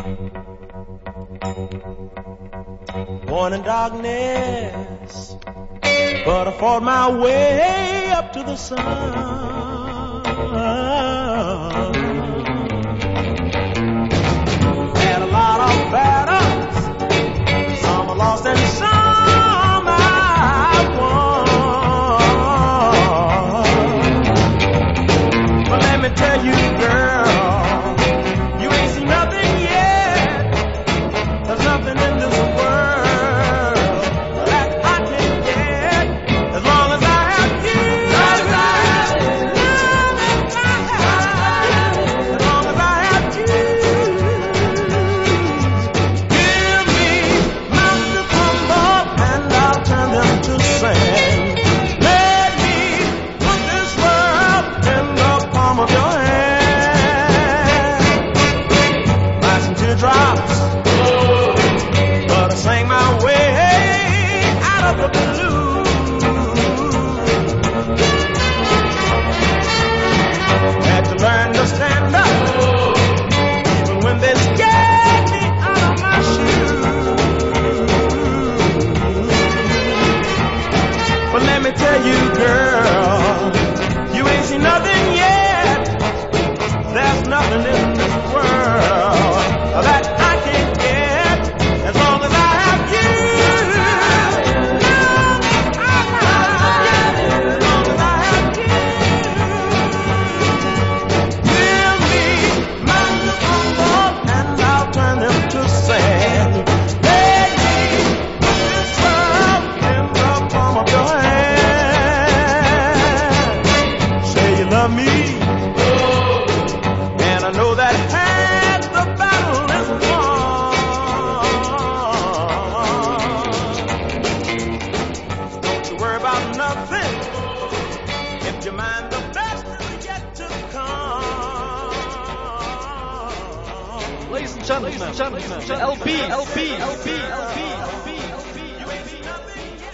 Born in darkness, but I fought my way up to the sun. Had a lot of battles, some I lost and some I won. But let me tell you, girl, you ain't seen nothing yet. There's nothing in this world that I can get as long as I have you. As long as I have you. Give me mountains to crumble and I'll turn them to sand. Let me put this world in the palm of your hand. Buy some teardrops, but I sang my way out of the blue. Had to learn to stand up, even when they scared me out of my shoes. But let me tell you, girl, you ain't seen nothing yet. There's nothing in this world that I can get as long as I have you. As long as I have you. Give me mountains to crumble and I'll turn them to sand. Let me put this world in the palm of your hand. Say you love me, and I know that half the battle is won. Don't you worry about nothing. If you mind, the best is yet to come. Ladies and gentlemen, LP. You ain't seen nothing yet.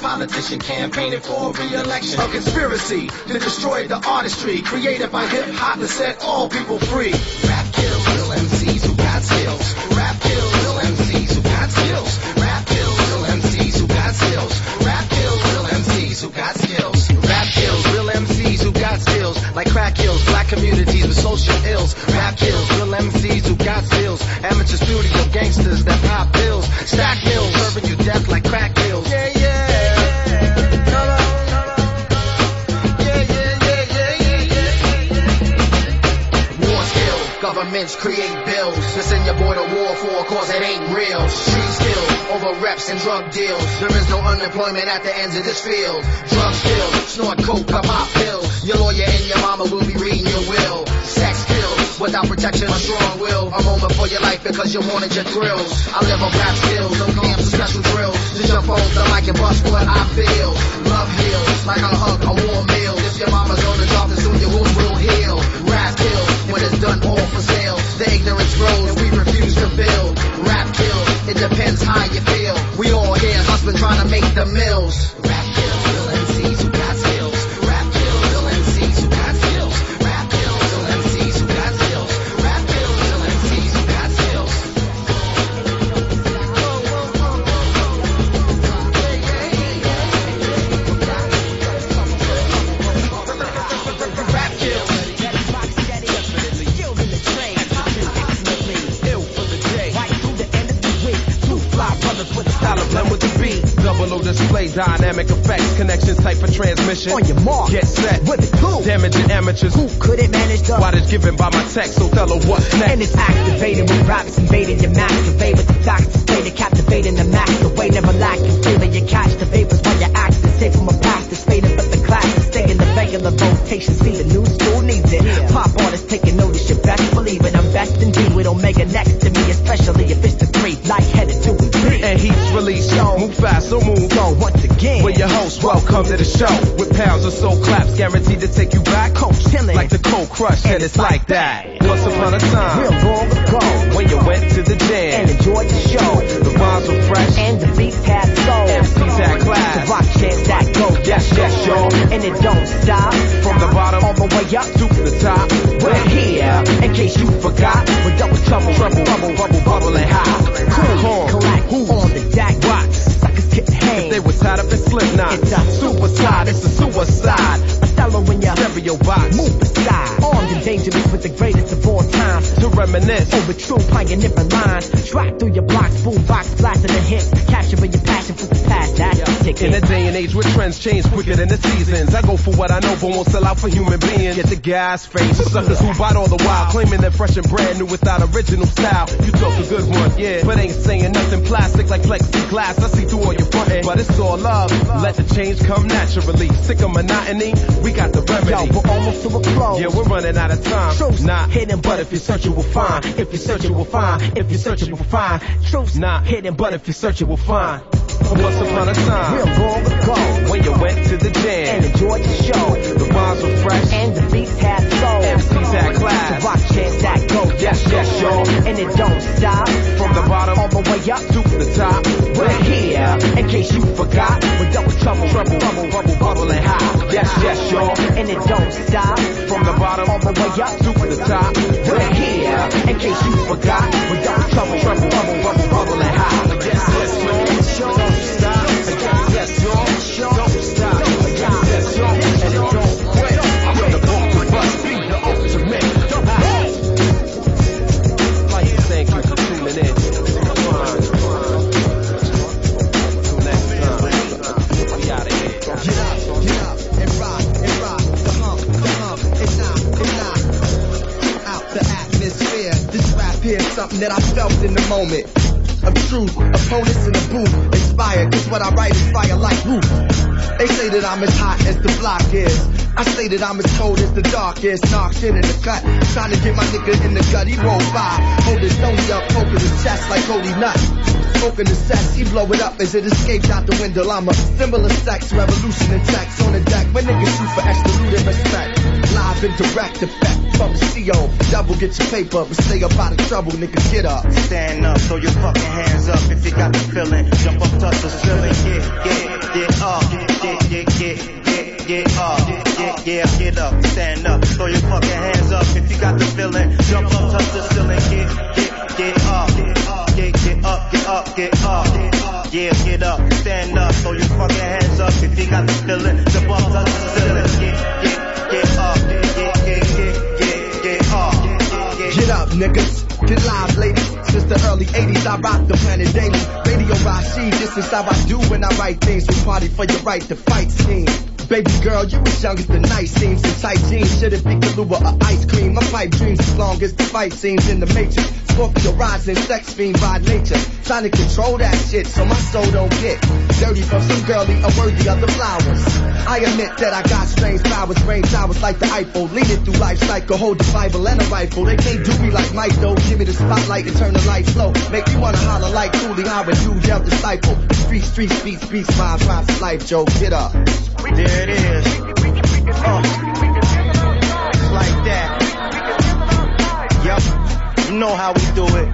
politician campaigning for re-election. A conspiracy to destroy the artistry created by hip-hop to set all people free. Rap kills real MCs who got skills. Rap kills real MCs who got skills. Rap kills real MCs who got skills. Rap kills real MCs who got skills. Rap kills real MCs who got skills. Like crack kills black communities with social ills. Rap kills real MCs who got skills. Amateur studio gangsters that pop pills. Stack mills serving you death like crack pills. Yeah, yeah. Governments create bills to send your boy to war for a cause that ain't real. Street skill over reps and drug deals. There is no unemployment at the ends of this field. Drug deal, snort coke, pop pills. Your lawyer and your mama will be reading your will. Sex kills without protection or strong will. A moment for your life because you wanted your thrills. I live on rap skills, no camps or special drills. To jump on the mic and bust what I feel. Love heals like a hug, a warm meal. If your mama's on the job, then soon your wound will heal. Rap kills when it's done all for sale. The ignorance grows and we refuse to build. Rap kills, it depends how you feel. We all here hustling trying to make the mills. Rap kills, real MCs who got skills. Rap kills, real MCs who got skills. Rap kills, real MCs who got skills. Rap kills, real MCs who got skills. Rap kills. Blend with the beat, double O display, dynamic effects, connections type for transmission. On your mark, get set, with the clue, damaging amateurs. Who couldn't manage the wattage given by my text? Othello, what next? And it's activating when raps invading your masturbate with the facts stated, captivating the max away, never lacking flavor. You catch the vapors while you're acting safe from a past that's fading, but the class is staying the regular rotation. See the new school needs it. Yeah. Pop artists taking notice, you best believe it. I'm best indeed with Omega next to me, especially if it's the three, light-headed to be. And he's released, move fast, so move. So once again, with your host, welcome to the show. With pounds of soul claps, guaranteed to take you back. Coach chillin', like the cold crush, and it's like that. Once upon a time, real long ago, when you went to the jam and enjoyed the show. The rhymes were fresh, and the beats had soul. MCs had class, the rock chants that go. Yes, yes, y'all. And it don't stop from the bottom all the way up to the top. We're here, in case you forgot. With double trouble, bubble and hot. Cool, collect, who on the deck? Watch, suckers get hanged. If they were tied up in slip knot, it's a suicide, it's a suicide. Othello in your stereo box, move aside. Armed and dangerous with the greatest of all time. To reminisce over true pioneering lines. Track through your blocks, boombox, blasting the hits. Capturing your passion for the past, that's the ticket. In a day and age where trends change quicker than the seasons, I go for what I know but won't sell out for human beings. Get the gas face, suckers who bite all the while, claiming they're fresh and brand new without original style. You talk a good one, yeah, but ain't saying nothing plastic like plexiglass. I see through all your frontin', but it's all love. Let the change come naturally. Sick of monotony, we got the remedy. Yo, we're almost to a close. Yeah, we're running out of time. Truth's not hidden, but if you search it, we'll find. If you search it, we'll find. If you search it, we'll find. Truth's not hidden, but if you search it, we'll find. Once upon a time, real long ago, when you went to the jam and enjoyed the show. The rhymes were fresh, and the beats had soul. MCs had class, the rock chants that go. Yes, yes, y'all. And it don't stop from the bottom all the way up to the top. We're here, in case you forgot. With double trouble, bubble and hot. Yes, yes, y'all. And it don't stop from the bottom all the way up to the top. We're here, in case you forgot. With double trouble, bubble and hot. Yes, yes, y'all. Don't stop. Yes, y'all. Don't stop. Yes, y'all. And it don't quit. You're the book must be the ultimate. Like to thank you for tuning in. Till next time. We out of here. Get up, and rock, the hump, it's not out the atmosphere. This rap here's something that I felt in the moment. Of truth, opponents in the booth, inspired, cause what I write is fire like roof. They say that I'm as hot as the block is. I say that I'm as cold as the dark is. Knock shit in the cut, trying to get my nigga in the gut. He roll by, hold his nose up, poking his chest like Cody Nutt. Smoking the sex, he blow it up as it escapes out the window. I'm a symbol of sex, revolution and text on the deck. When niggas shoot for extra loot and respect. Live and direct effect from the CO. Double get your paper, but stay up out of trouble, nigga, get up. Stand up, throw your fucking hands up if you got the feeling. Jump up, touch the ceiling, yeah, yeah. get up, get up, stand up, throw your fucking hands up if you got the feeling, jump up, touch the ceiling, get up, yeah, get up, stand up, throw your fucking hands up if you got the feeling, jump up, touch the ceiling, get up, get up, niggas, get live, ladies. Since the early 80s, I rock the planet daily. Radio Rashid, this is how I do when I write things. We party for your right to fight scheme. Baby girl, you as young as the night seems. In tight jeans, should've been Kahlua or ice cream. My pipe dreams as long as the fight scenes in the Matrix. Scorpio rising, sex fiend by nature. Trying to control that shit so my soul don't get dirty from some girlie unworthy of the flowers. I admit that I got strange powers, brain towers like the Eiffel. Leading through life cycle, hold the Bible and a rifle. They can't do me like Mike though. Give me the spotlight and turn the lights low. Make me wanna holler like Cooley, how would you yell disciple? Street, beats, rhymes, life, Joe, get up. There it is. Like that. Yup. You know how we do it.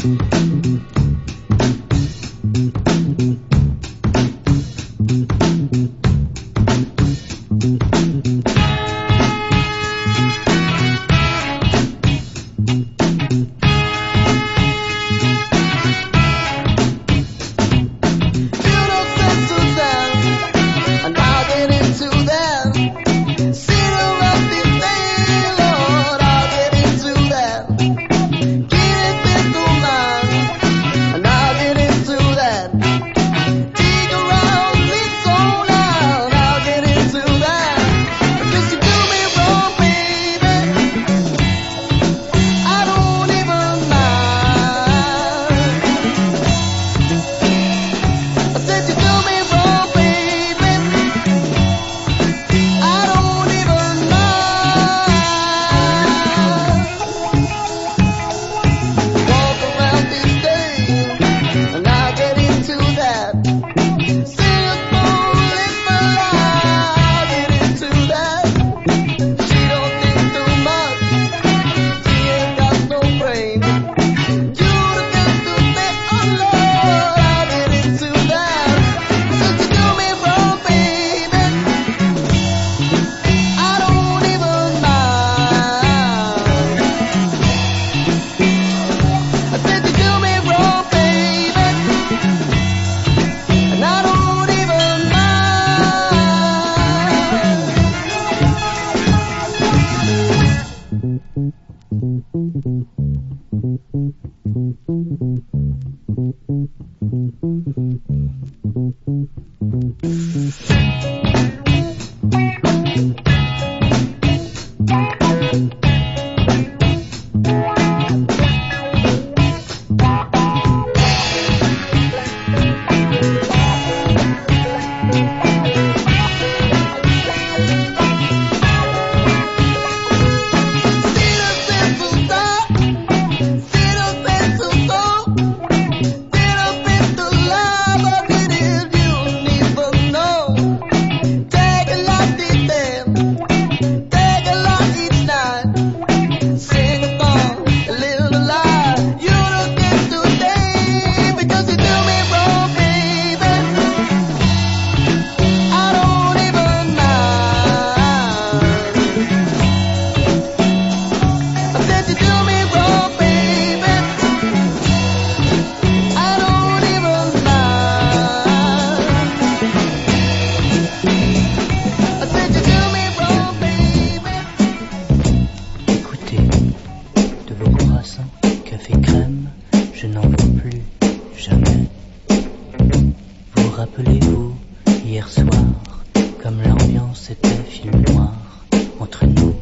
Rappelez-vous, hier soir, comme l'ambiance était film noir, entre nous,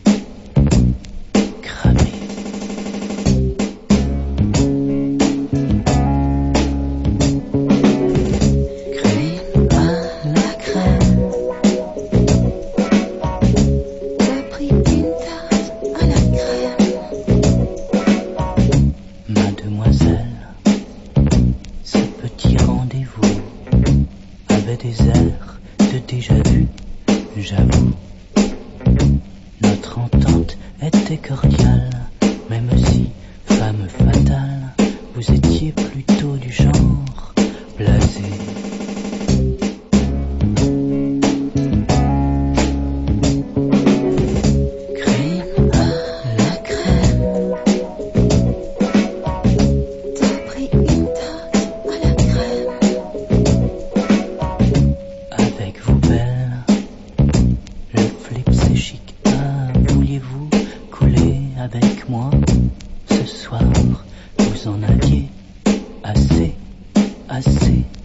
cramé. Crème à la crème, t'as pris une tarte à la crème. Mademoiselle, ce petit rendez-vous avait des airs de déjà-vu, j'avoue. Notre entente était cordiale, même si, femme fatale, vous étiez plutôt du genre blasé. Crème à la crème, t'as pris une tarte à la crème. Avec vous belle, le flip c'est chic. Ah, vouliez-vous couler avec moi ce soir? Vous en aviez assez, assez.